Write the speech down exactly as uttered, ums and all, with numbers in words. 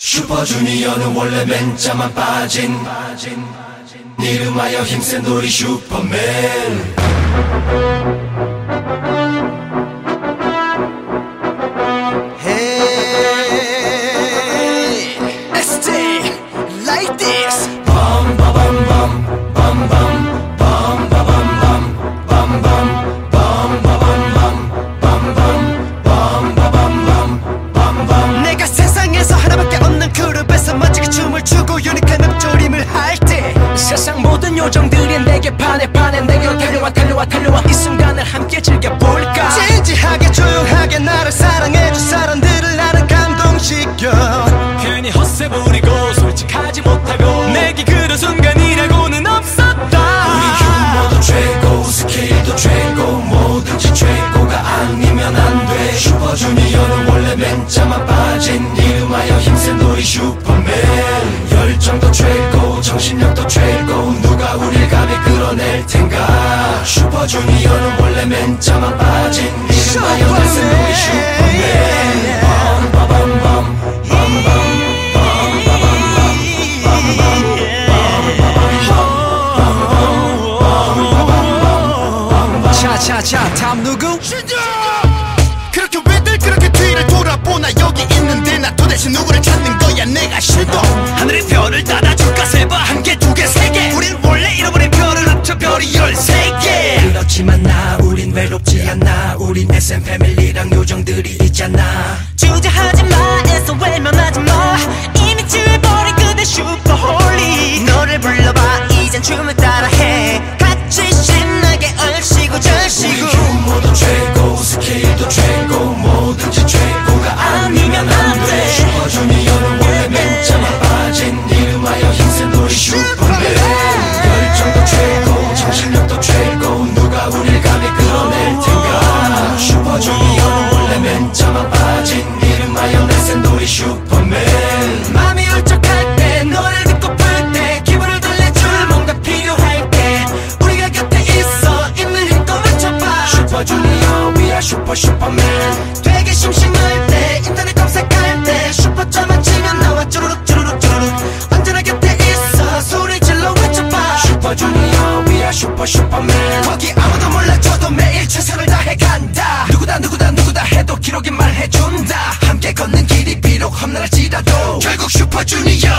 슈퍼주니어는 원래 맨자만 빠진 이름하여 힘센 우리 슈퍼맨. Hey, let's stay like this. Bum ba bum bum bum bum bum ba bum bum bum bum bum ba bum bum bum bum bum ba bum bum bum bum. 내가 세상에서 하나밖에 없는 그룹에서 멋지게 춤을 추고 유니크한 읊조림을 할 때 세상 모든 요정들이 내게 반해 반해 내게로 달려와 달려와 달려와 이 순간을 함께 즐겨볼까. 진지하게 조용하게 나를 사랑해준 사람들을 나는 감동시켜. 괜히 헛새 부리고 솔직하지 못하고 내게 그런 순간이라고는 없었다. 우리 유머도 최고 스케일도 최고 뭐든지 최고가 아니면 안 돼. 슈퍼주니어는 원래 맨자만 빠진 이름하여 힘센 우리 슈퍼맨. 열정도 최고 정신력도 최고 누가 우릴 감히 끌어낼 텐가. 슈퍼주니어는 원래 맨자만 빠진 이름하여 힘센 우리 슈퍼맨. 밤바밤밤 밤밤 차차차 다음 누구? 그렇게 왜들 그렇게 뒤를 돌아보나. 여기 있는데 나 도대체 누구를 찾는 거야. 내가 신동 하늘의 별을 따라줄까. 세봐 한 개 두 개 세 개. 우린 원래 잃어버린 별을 합쳐 별이 열세 개. 그렇지만 나 우린 외롭지 않아. 우린 에스엠 패밀리랑 요정들이 있잖아. 주저하지 마 애써 외면하지 마. 이미 취해버린 그대 슈퍼홀리. 너를 불러봐 이젠 춤을 따라해. 같이 신나게 얼씨구 절씨구. 우리 유머도 최고 스케일도 최고 뭐든지 최고가 아니면 안 돼. 슈퍼주니어는 원래 맨자만 빠진 이름하여 힘센 우리 슈퍼맨. 열정도 최고 정신력도 최고 누가 우릴 감히 끌어낼 텐가. 슈퍼주니어는 원래 맨자만 빠진 이름하여 날쌘 우리 슈퍼맨. 맘이 울적할 때 노래를 듣고플 때 기분을 달래줄 뭔가 필요할 때 우리가 곁에 있어 있는 힘껏 외쳐봐. 슈퍼주니어 we are 슈퍼 슈퍼맨. 되게 심심할 때 인터넷 검색할 때 슈퍼점만 치면 나와 쭈루룩 쭈루룩 쭈루룩. 언제나 곁에 있어 소리 질러 외쳐봐. 슈퍼주니어 we are 슈퍼 슈퍼맨. 거기 아무도 몰라줘도 매일 최선을 다해 간다. 누구다 누구다 누구다 해도 기록이 말해준다. 함께 걷는 길이 비록 험난할지라도 결국 슈퍼주니어